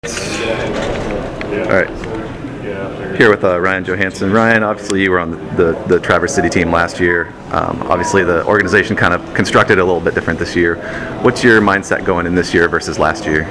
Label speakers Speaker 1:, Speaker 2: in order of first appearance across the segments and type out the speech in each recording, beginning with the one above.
Speaker 1: All right. Here with Ryan Johansson. Ryan, obviously you were on the Traverse City team last year. Obviously the organization kind of constructed a little bit different this year. What's your mindset going in this year versus last year?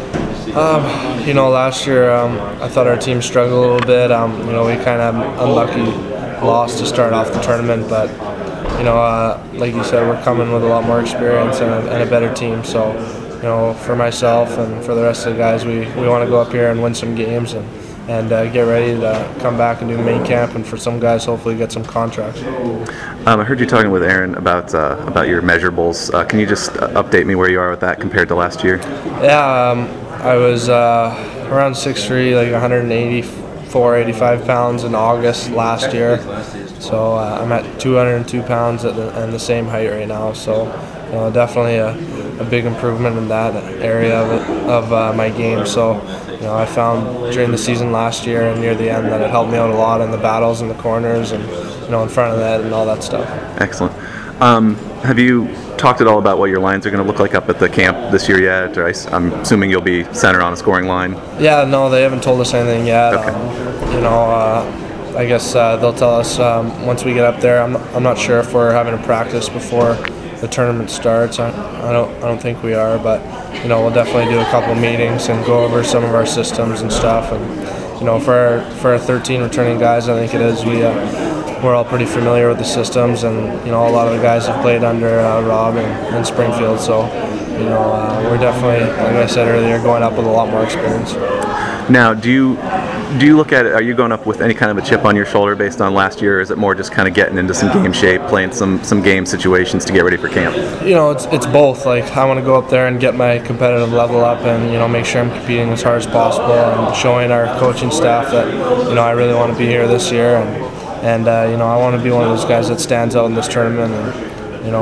Speaker 2: Last year I thought our team struggled a little bit. We kind of unlucky loss to start off the tournament, but like you said, we're coming with a lot more experience and a better team. So, for myself and for the rest of the guys, we want to go up here and win some games and get ready to come back and do main camp, and for some guys hopefully get some contracts.
Speaker 1: I heard you talking with Aaron about your measurables. Can you just update me where you are with that compared to last year?
Speaker 2: Yeah, I was around 6'3", like 184, 85 pounds in August last year. So I'm at 202 pounds and the same height right now. So definitely a big improvement in that area of my game. So I found during the season last year and near the end that it helped me out a lot in the battles in the corners and in front of the net and all that stuff.
Speaker 1: Excellent. Have you talked at all about what your lines are going to look like up at the camp this year yet? Or I'm assuming you'll be center on a scoring line.
Speaker 2: Yeah, no, they haven't told us anything yet.
Speaker 1: Okay.
Speaker 2: I guess they'll tell us once we get up there. I'm not sure if we're having a practice before the tournament starts. I don't think we are, but we'll definitely do a couple meetings and go over some of our systems and stuff. And for our 13 returning guys, I think it is we're all pretty familiar with the systems, and a lot of the guys have played under Rob in Springfield. So we're definitely, like I said earlier, going up with a lot more experience.
Speaker 1: Now, do you look at it, are you going up with any kind of a chip on your shoulder based on last year, or is it more just kind of getting into some game shape, playing some game situations to get ready for camp?
Speaker 2: It's both. Like, I want to go up there and get my competitive level up and, make sure I'm competing as hard as possible and showing our coaching staff that, I really want to be here this year and I want to be one of those guys that stands out in this tournament. And,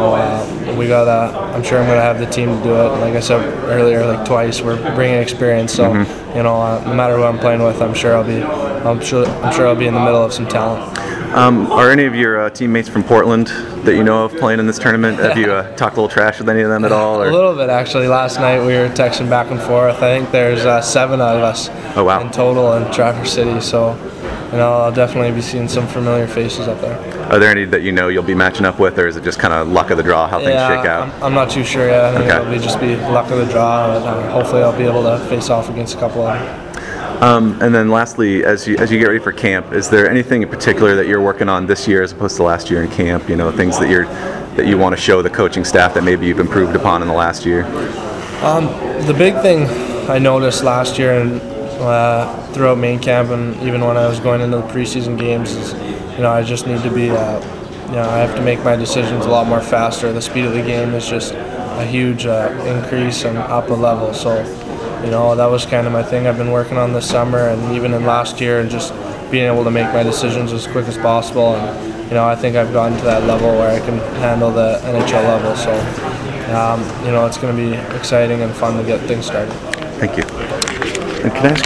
Speaker 2: I'm sure I'm going to have the team to do it. Like I said earlier, like twice, we're bringing experience. So, no matter who I'm playing with, I'm sure I'll be in the middle of some talent.
Speaker 1: Are any of your teammates from Portland that you know of playing in this tournament? Have you talked a little trash with any of them at all? Or?
Speaker 2: A little bit, actually. Last night we were texting back and forth. I think there's 7 of us in total in Traverse City. So, I'll definitely be seeing some familiar faces up there.
Speaker 1: Are there any that you'll be matching up with, or is it just kind of luck of the draw how things shake out?
Speaker 2: I'm not too sure yet. I think it'll just be luck of the draw, and hopefully I'll be able to face off against a couple of them.
Speaker 1: And then lastly, as you get ready for camp, is there anything in particular that you're working on this year as opposed to last year in camp? Things that you want to show the coaching staff that maybe you've improved upon in the last year?
Speaker 2: The big thing I noticed last year and throughout main camp and even when I was going into the preseason games is, I just need to be, I have to make my decisions a lot more faster. The speed of the game is just a huge increase and up a level. So, that was kind of my thing I've been working on this summer and even in last year, and just being able to make my decisions as quick as possible. And, I think I've gotten to that level where I can handle the NHL level. So, it's going to be exciting and fun to get things started.
Speaker 1: Thank you. And can I ask